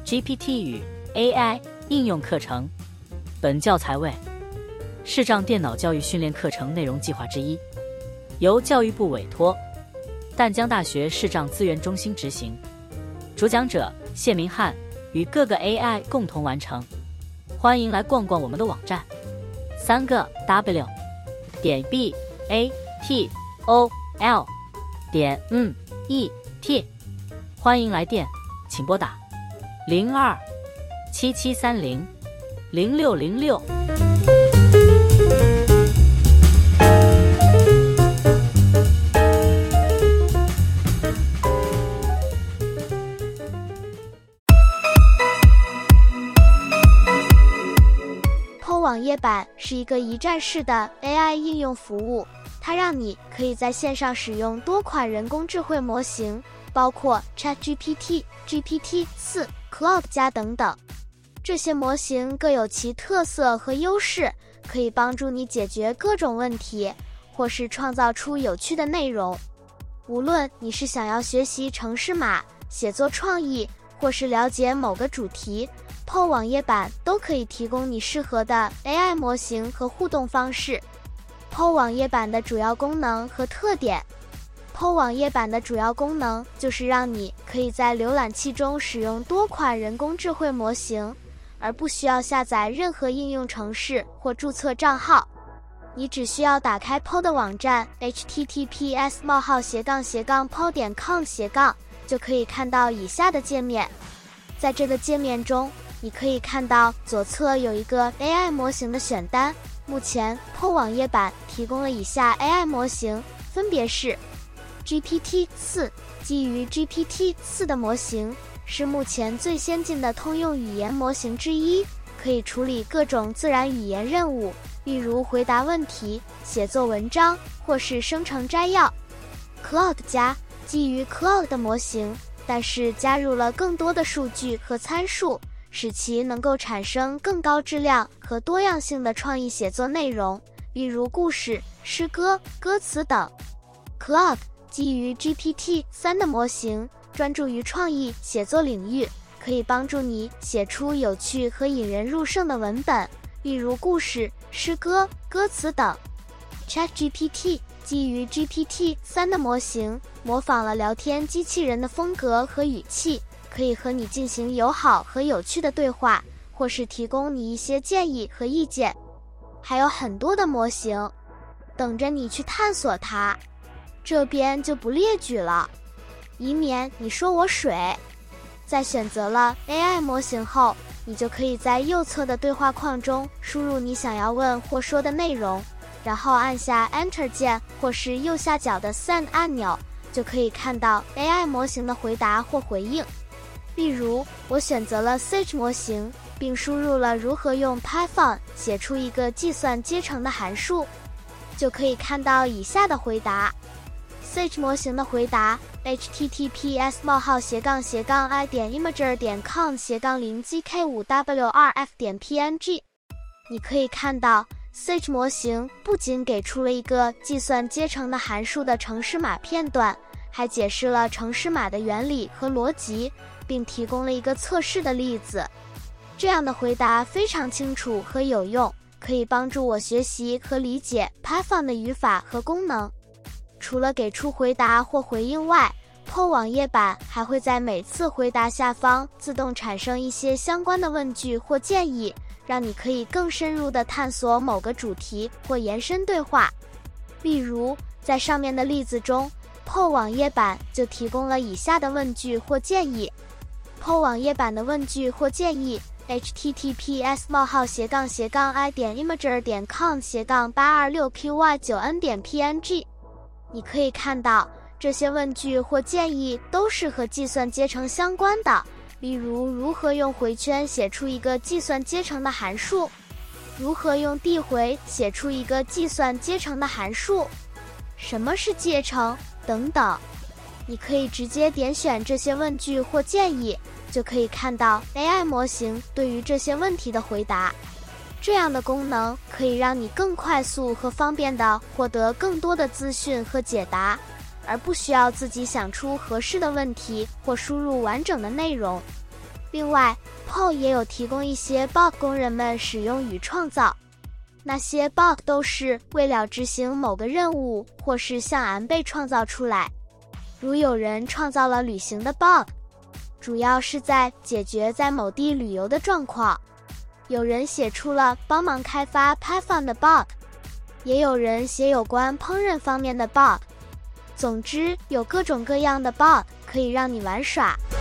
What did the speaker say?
GPT 与 AI 应用课程。本教材为视障电脑教育训练课程内容计划之一，由教育部委托淡江大学视障资源中心执行，主讲者谢明翰与各个 AI 共同完成。欢迎来逛逛我们的网站，3个 W 点 BATOL 点ET。欢迎来电，请拨打02-7730-0606。 PO 网页版是一个一站式的 AI 应用服务，它让你可以在线上使用多款人工智慧模型，包括 ChatGPT、GPT-4、Claude 加等等。这些模型各有其特色和优势，可以帮助你解决各种问题，或是创造出有趣的内容。无论你是想要学习程式码、写作创意，或是了解某个主题，PO 网页版都可以提供你适合的 AI 模型和互动方式。PO 网页版的主要功能和特点。PO 网页版的主要功能就是让你可以在浏览器中使用多款人工智慧模型，而不需要下载任何应用程式或注册账号。你只需要打开 PO 的网站 https://po.com/ 就可以看到以下的界面。在这个界面中，你可以看到左侧有一个 AI 模型的选单。目前 PO 网页版提供了以下 AI 模型，分别是 GPT-4， 基于 GPT-4 的模型是目前最先进的通用语言模型之一，可以处理各种自然语言任务，例如回答问题、写作文章或是生成摘要。Claude 加，基于 Claude 的模型，但是加入了更多的数据和参数，使其能够产生更高质量和多样性的创意写作内容，例如故事、诗歌、歌词等。Claude 基于 GPT-3 的模型，专注于创意写作领域，可以帮助你写出有趣和引人入胜的文本，例如故事、诗歌、歌词等。ChatGPT 基于 GPT-3 的模型，模仿了聊天机器人的风格和语气，可以和你进行友好和有趣的对话，或是提供你一些建议和意见。还有很多的模型等着你去探索它，这边就不列举了，以免你说我水。在选择了 AI 模型后，你就可以在右侧的对话框中输入你想要问或说的内容，然后按下 Enter 键或是右下角的 Send 按钮，就可以看到 AI 模型的回答或回应。例如，我选择了 Sage 模型，并输入了如何用 Python 写出一个计算阶乘的函数，就可以看到以下的回答。Sage 模型的回答 https://i.imager.com/0gk5w2f.png。 你可以看到 Sage 模型不仅给出了一个计算阶乘的函数的程式码片段，还解释了程式码的原理和逻辑，并提供了一个测试的例子。这样的回答非常清楚和有用，可以帮助我学习和理解 Python 的语法和功能。除了给出回答或回应外， PO 网页版还会在每次回答下方自动产生一些相关的问句或建议，让你可以更深入地探索某个主题或延伸对话。例如，在上面的例子中， PO 网页版就提供了以下的问句或建议。 PO 网页版的问句或建议 https://i.imager.com/826qy9n.png。 你可以看到这些问句或建议都是和计算阶乘相关的，例如如何用回圈写出一个计算阶乘的函数，如何用递回写出一个计算阶乘的函数，什么是阶乘等等。你可以直接点选这些问句或建议，就可以看到 AI 模型对于这些问题的回答。这样的功能可以让你更快速和方便地获得更多的资讯和解答，而不需要自己想出合适的问题或输入完整的内容。 另外 ，PO 也有提供一些 bug 供人们使用与创造。那些 bug 都是为了执行某个任务或是向俺被创造出来。如有人创造了旅行的 bug， 主要是在解决在某地旅游的状况。有人写出了帮忙开发 Python 的 bug， 也有人写有关烹饪方面的 bug。总之，有各种各样的 bug 可以让你玩耍。